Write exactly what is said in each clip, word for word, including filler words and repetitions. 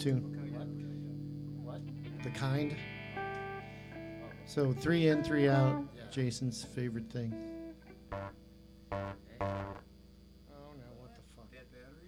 tune. What? The Kind. So three in, three out. Jason's favorite thing. Oh no, what the fuck? Dead battery?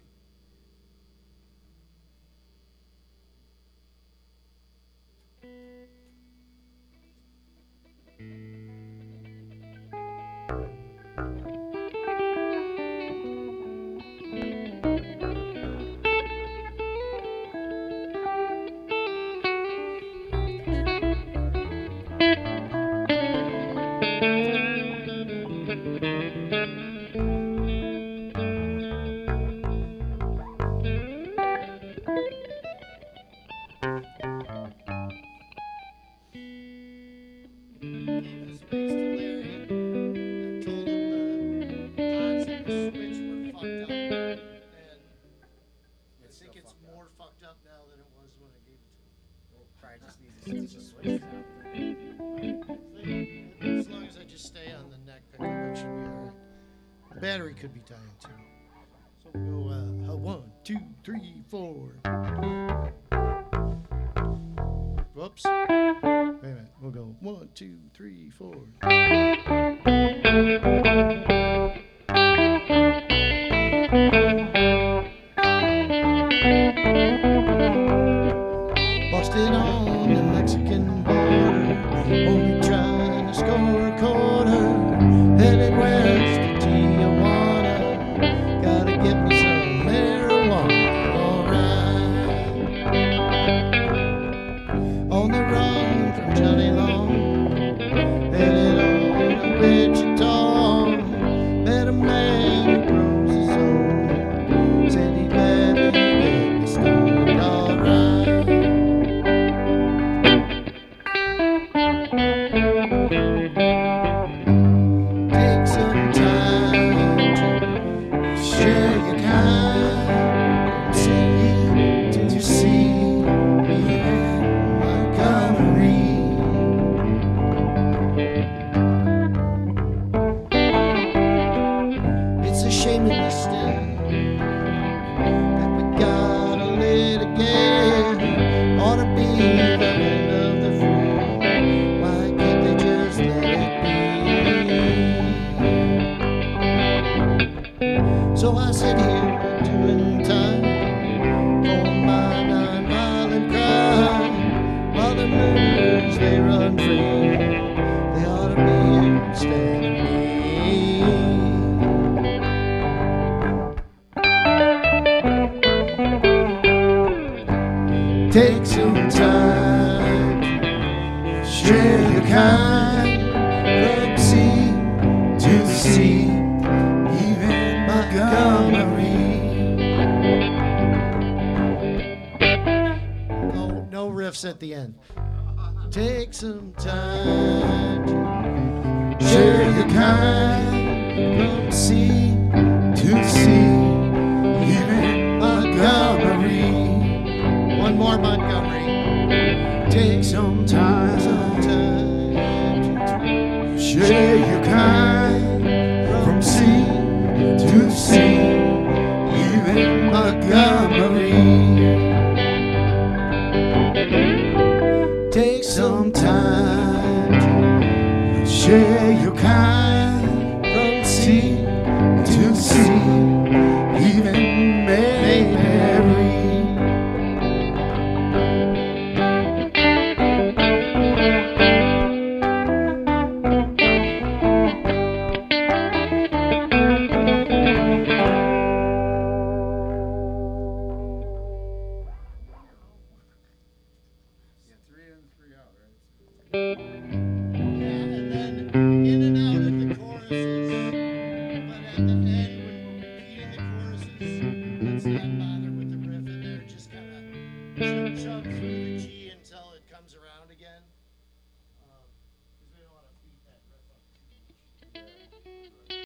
Battery could be dying too. So we'll go uh, a one, two, three, four. Whoops. Wait a minute. We'll go one, two, three, four. Busted on the Mexican border, only trying to score a quarter, headed west. Gotta get me some marijuana, alright. On the run from Johnny Long, headed on to Wichita. Met a man who grows his own, said he'd let me get me stoned, alright. Take some time to share your kind, see to see Montgomery. It's a shame in this day that we gotta litigate. Ought to be the end of the free. Why can't they just let it be? So I sit here doing time for my non-violent crime. While the moves, they run free. They ought to be here instead of me. Take some time to share your kind, from sea to sea, even Montgomery. No, no riffs at the end. Take some time to share your kind, from sea to sea, even Montgomery. One more Montgomery. Take some time, some time to share your kind, from sea to sea, even Montgomery. Take some time to share your kind, from sea to sea, even Mary.